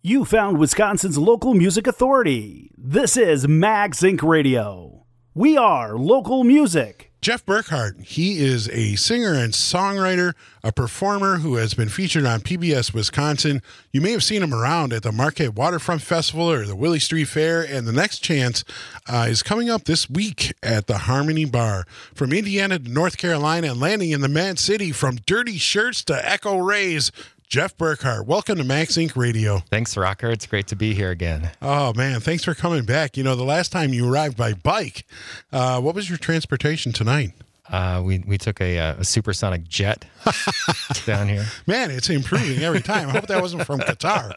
You found Wisconsin's local music authority. This is Mag Zinc Radio. We are local music. Jeff Burkhart, he is a singer and songwriter, a performer who has been featured on PBS Wisconsin. You may have seen him around at the Marquette Waterfront Festival or the Willie Street Fair, and the next chance is coming up this week at the Harmony Bar. From Indiana to North Carolina and landing in the Mad City, from Dirty Shirts to Echo Rays, Jeff Burkhart, welcome to Mag Zinc Radio. Thanks, Rocker. It's great to be here again. Oh, man, thanks for coming back. You know, the last time you arrived by bike, what was your transportation tonight? We took a supersonic jet down here. Man, it's improving every time. I hope that wasn't from Qatar.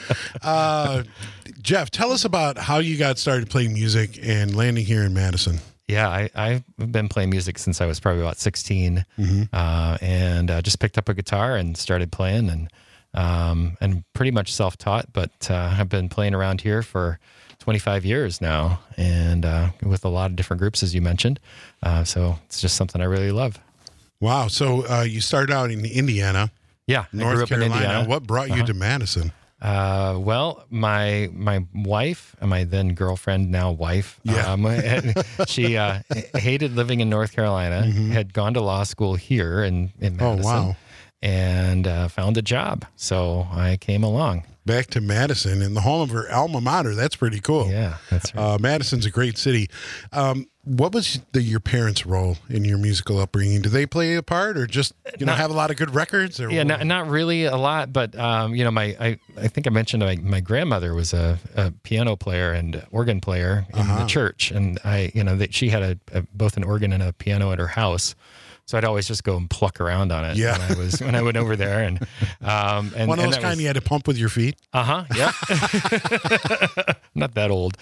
Jeff, tell us about how you got started playing music and landing here in Madison. Yeah, I've been playing music since I was probably about 16, and just picked up a guitar and started playing, and pretty much self-taught, but I've been playing around here for 25 years now, and with a lot of different groups, as you mentioned. So it's just something I really love. Wow. So you started out in Indiana. Yeah, North I grew up Carolina. in Indiana. What brought you to Madison? Well, my wife, my then girlfriend, now wife, she hated living in North Carolina, had gone to law school here in Madison, and found a job. So I came along. Back to Madison in the home of her alma mater. That's pretty cool. Yeah, that's right. Madison's a great city. What was your parents' role in your musical upbringing? Do they play a part, or just have a lot of good records? Or yeah, not really a lot, but I think I mentioned my grandmother was a piano player and organ player in the church, and she had both an organ and a piano at her house. So I'd always just go and pluck around on it when I went over there, and one of those kind you had to pump with your feet. Yeah. Not that old.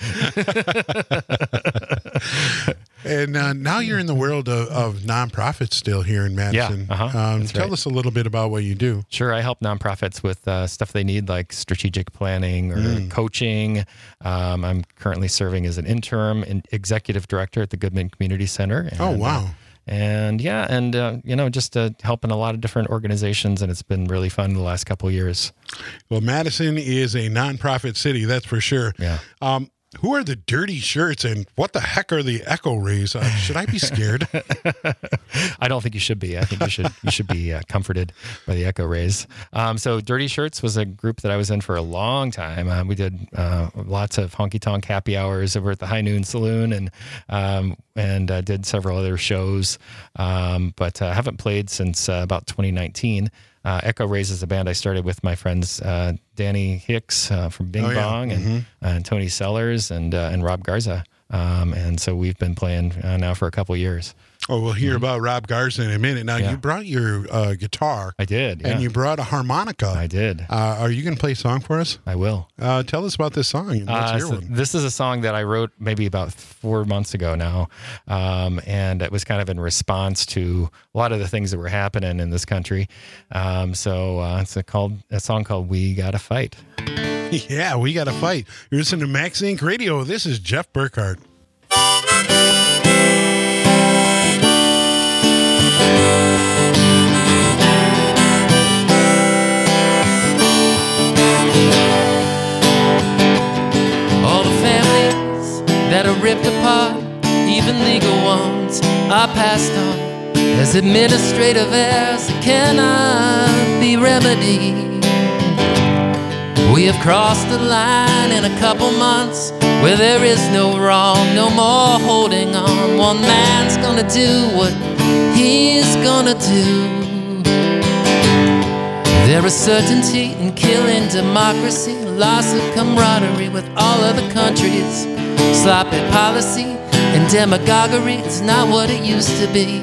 And now you're in the world of nonprofits still here in Madison. Tell us a little bit about what you do. Sure, I help nonprofits with stuff they need, like strategic planning or coaching. I'm currently serving as an interim and executive director at the Goodman Community Center. And, just helping a lot of different organizations, and it's been really fun the last couple of years. Well, Madison is a nonprofit city, that's for sure. Yeah. Who are the Dirty Shirts, and what the heck are the Echo Rays? Should I be scared? I don't think you should be. I think you should be comforted by the Echo Rays. So Dirty Shirts was a group that I was in for a long time. We did lots of honky tonk happy hours over at the High Noon Saloon, and did several other shows, but haven't played since about 2019. Echo Rays is a band I started with my friends Danny Hicks from Bing Bong and Tony Sellers and Rob Garza. And so we've been playing now for a couple years. Oh, we'll hear about Rob Garza in a minute. Now, you brought your guitar. I did, And you brought a harmonica. I did. Are you going to play a song for us? I will. Tell us about this song. Let's hear one. This is a song that I wrote maybe about 4 months ago now, and it was kind of in response to a lot of the things that were happening in this country. It's a song called We Gotta Fight. Yeah, we gotta fight. You're listening to Mag Zinc Radio. This is Jeff Burkhart. All the families that are ripped apart, even legal ones, are passed on as administrative errors that cannot be remedied. We have crossed the line in a couple months where there is no wrong, no more holding on. One man's gonna do what he's gonna do. There is certainty in killing democracy, loss of camaraderie with all other countries. Sloppy policy and demagoguery is not what it used to be.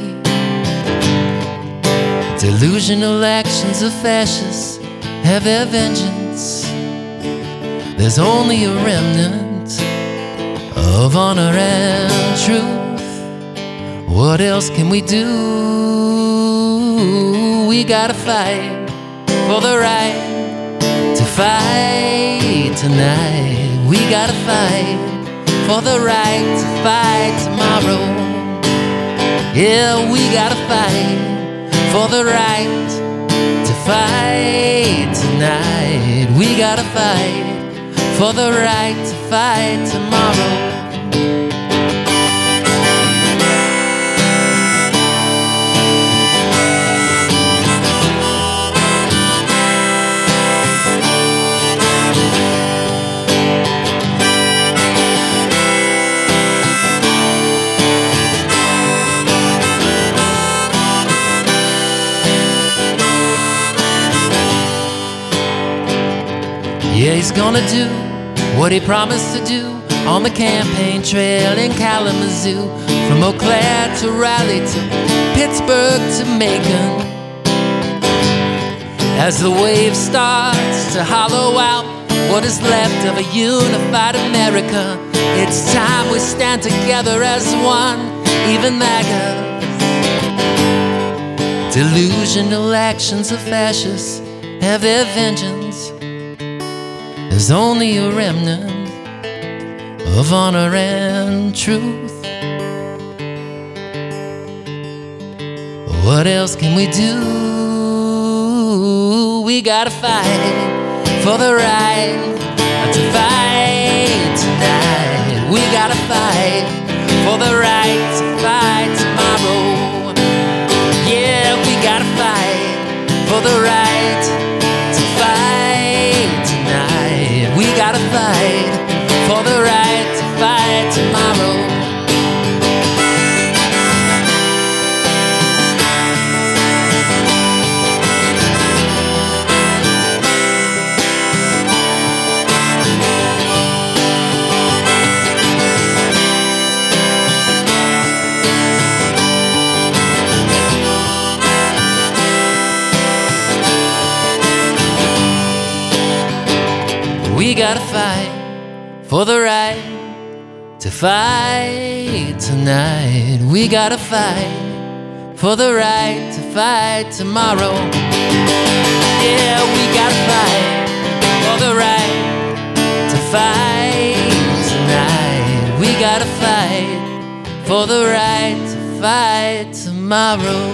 Delusional actions of fascists have their vengeance. There's only a remnant of honor and truth. What else can we do? We gotta fight for the right to fight tonight. We gotta fight for the right to fight tomorrow. Yeah, we gotta fight for the right to fight tonight. tonight. We gotta fight for the right to fight tomorrow. Yeah, he's gonna do what he promised to do on the campaign trail in Kalamazoo, from Eau Claire to Raleigh to Pittsburgh to Macon. As the wave starts to hollow out what is left of a unified America, it's time we stand together as one, even MAGA. Delusional actions of fascists have their vengeance. There's only a remnant of honor and truth. What else can we do? We gotta fight for the right to fight tonight. We gotta fight for the right to fight tomorrow. Yeah, we gotta fight for the right to fight tonight. We gotta fight for the right to fight tomorrow. We gotta fight for the right to fight tonight. We gotta fight for the right to fight tomorrow. Yeah, we gotta fight for the right to fight tonight. We gotta fight for the right to fight tomorrow.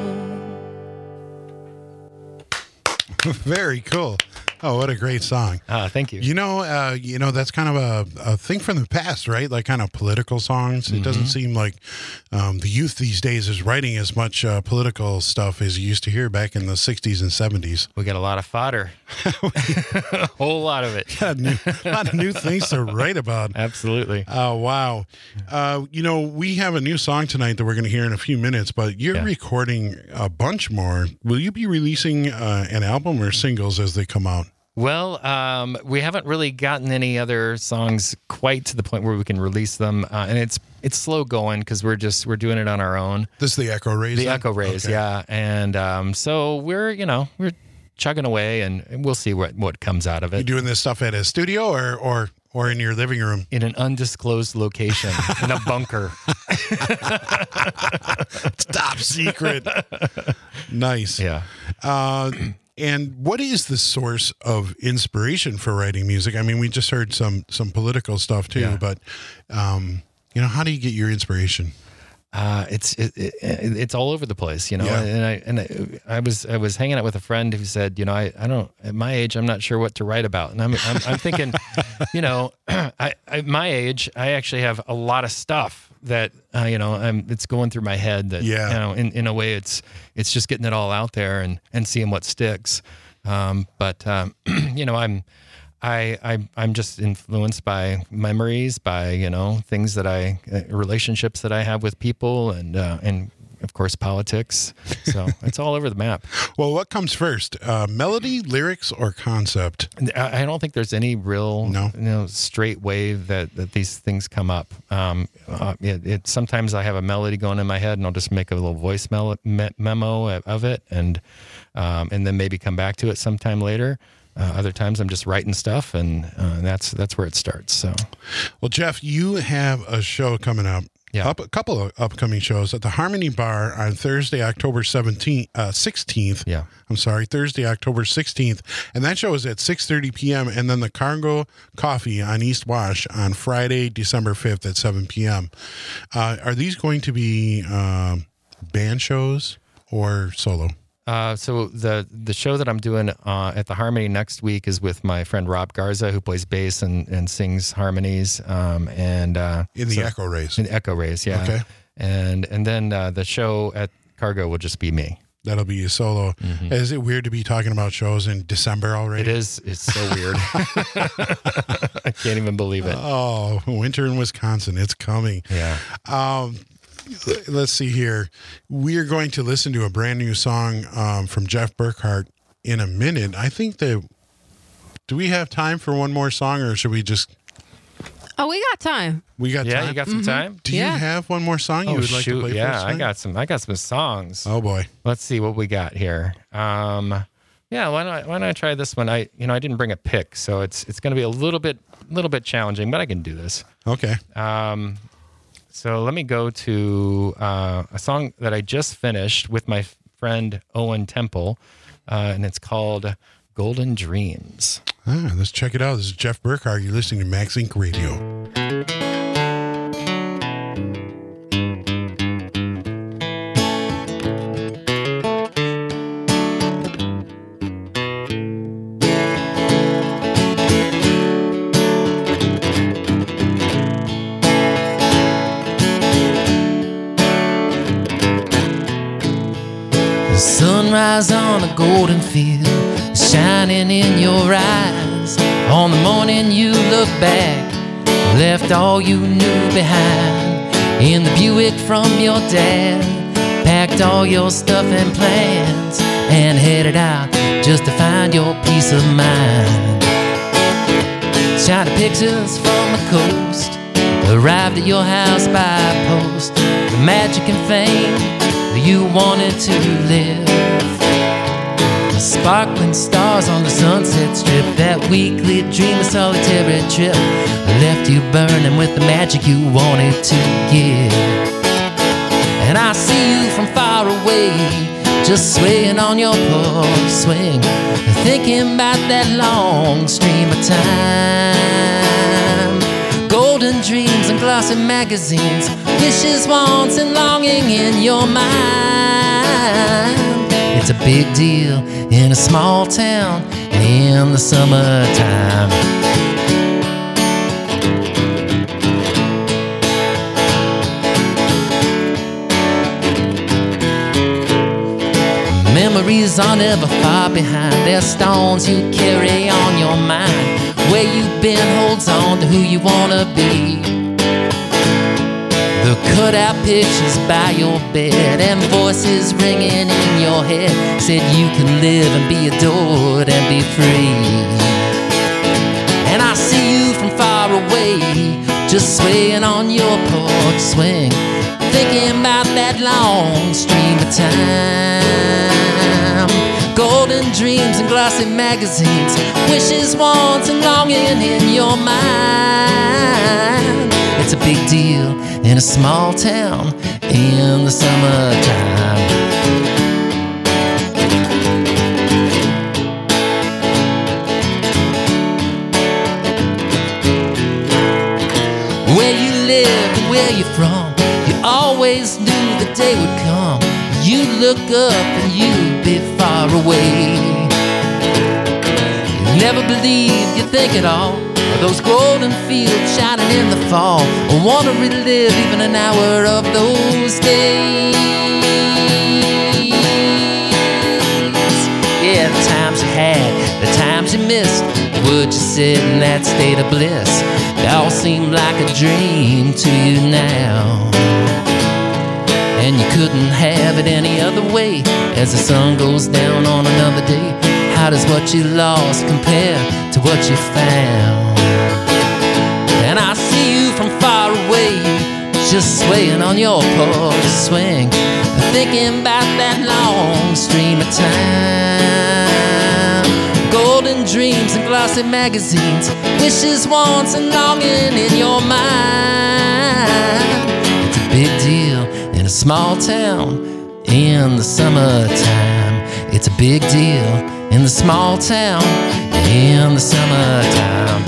Very cool. Oh, what a great song. Thank you. You know, that's kind of a thing from the past, right? Like kind of political songs. It doesn't seem like the youth these days is writing as much political stuff as you used to hear back in the 60s and 70s. We got a lot of fodder. A whole lot of it. A lot of new things to write about. Absolutely. Oh, wow. We have a new song tonight that we're going to hear in a few minutes, but you're recording a bunch more. Will you be releasing an album or singles as they come out? Well, we haven't really gotten any other songs quite to the point where we can release them, and it's slow going because we're doing it on our own. This is the Echo Rays. The Echo Rays, okay. Yeah, and so we're chugging away, and we'll see what comes out of it. You doing this stuff at a studio or in your living room? In an undisclosed location, in a bunker. Top secret. Nice. Yeah. And what is the source of inspiration for writing music? I mean, we just heard some political stuff too, but how do you get your inspiration? It's all over the place, And I was hanging out with a friend who said, I don't, at my age, I'm not sure what to write about, and I'm thinking, at my age, I actually have a lot of stuff that it's going through my head that in a way it's just getting it all out there and seeing what sticks. I'm just influenced by memories, by things that relationships that I have with people, and of course politics. So it's all over the map. Well, what comes first, melody, lyrics, or concept? I don't think there's any real straight way that these things come up. Sometimes I have a melody going in my head, and I'll just make a little voice memo of it, and then maybe come back to it sometime later. Other times I'm just writing stuff, and that's where it starts. So, well, Jeff, you have a show coming up. Yeah. A couple of upcoming shows at the Harmony Bar on Thursday, October 16th. Yeah. I'm sorry, Thursday, October 16th. And that show is at 6:30 p.m. And then the Cargo Coffee on East Wash on Friday, December 5th at 7 p.m. Are these going to be band shows or solo? So the show that I'm doing at the Harmony next week is with my friend Rob Garza, who plays bass and sings harmonies. In the Echo Rays. In Echo Rays, yeah. Okay. And then the show at Cargo will just be me. That'll be a solo. Mm-hmm. Is it weird to be talking about shows in December already? It is. It's so weird. I can't even believe it. Oh, winter in Wisconsin. It's coming. Yeah. Let's see here. We're going to listen to a brand new song from Jeff Burkhart in a minute. I think do we have time for one more song, or should we just... Oh, we got time. We got Yeah, time? you got some time? Do you have one more song you would like to play for us? I got some songs. Oh boy. Let's see what we got here. Why don't I try this one? I didn't bring a pick, so it's going to be a little bit challenging, but I can do this. Okay. So let me go to a song that I just finished with my friend Owen Temple, and it's called Golden Dreams. Let's check it out. This is Jeff Burkhart. You're listening to Max Inc. Radio. Sunrise on a golden field, shining in your eyes. On the morning you look back, left all you knew behind. In the Buick from your dad, packed all your stuff and plans, and headed out just to find your peace of mind. Shiny pictures from the coast, arrived at your house by post. The magic and fame you wanted to live. The sparkling stars on the sunset strip, that weekly dream of solitary trip, left you burning with the magic you wanted to give. And I see you from far away, just swaying on your porch swing, thinking about that long stream of time. Golden dreams and glossy magazines, wishes, wants, and longing in your mind. It's a big deal in a small town in the summertime. Memories are never far behind. They're stones you carry on your mind. Where you've been holds on to who you wanna be. The cutout pictures by your bed and voices ringing in your head said you can live and be adored and be free. And I see you from far away, just swaying on your porch swing, thinking about that long stream of time. Golden dreams and glossy magazines, wishes, wants, and longing in your mind. It's a big deal in a small town in the summertime. Where you live and where you're from, you always knew the day would come. You look up and you'd be far away. You never believed you think it all, those golden fields shining in the fall. I want to relive even an hour of those days. Yeah, the times you had, the times you missed, would you sit in that state of bliss? They all seem like a dream to you now. And you couldn't have it any other way. As the sun goes down on another day, how does what you lost compare to what you found? And I see you from far away, just swaying on your porch swing, thinking about that long stream of time. Golden dreams and glossy magazines, wishes, wants, and longing in your mind. It's a big deal in a small town in the summertime. It's a big deal in the small town in the summertime.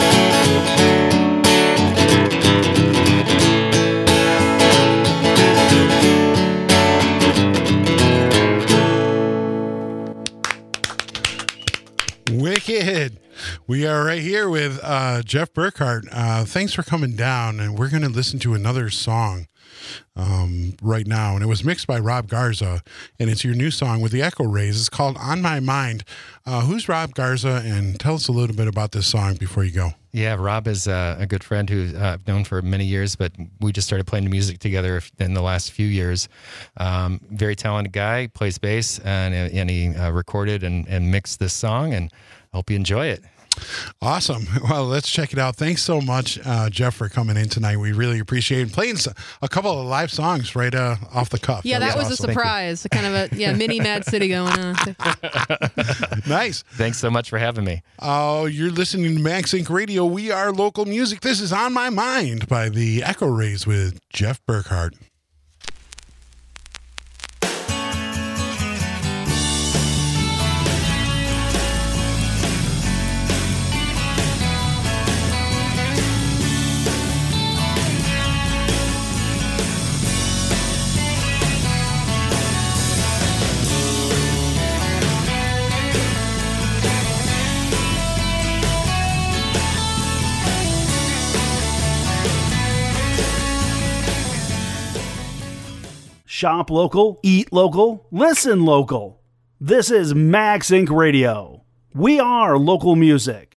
Jeff Burkhart, thanks for coming down. And we're going to listen to another song right now. And it was mixed by Rob Garza. And it's your new song with the Echo Rays. It's called On My Mind. Who's Rob Garza? And tell us a little bit about this song before you go. Yeah, Rob is a good friend who I've known for many years, but we just started playing music together in the last few years. Very talented guy, plays bass, and he recorded and mixed this song, and I hope you enjoy it. Awesome. Well, let's check it out. Thanks so much, Jeff, for coming in tonight. We really appreciate it. Playing a couple of live songs right off the cuff. Yeah, that was awesome. a surprise. Kind of a mini Mad City going on. Nice. Thanks so much for having me. Oh, you're listening to Max Inc. Radio. We are local music. This is On My Mind by the Echo Rays with Jeff Burkhart. Shop local, eat local, listen local. This is Max Inc. Radio. We are local music.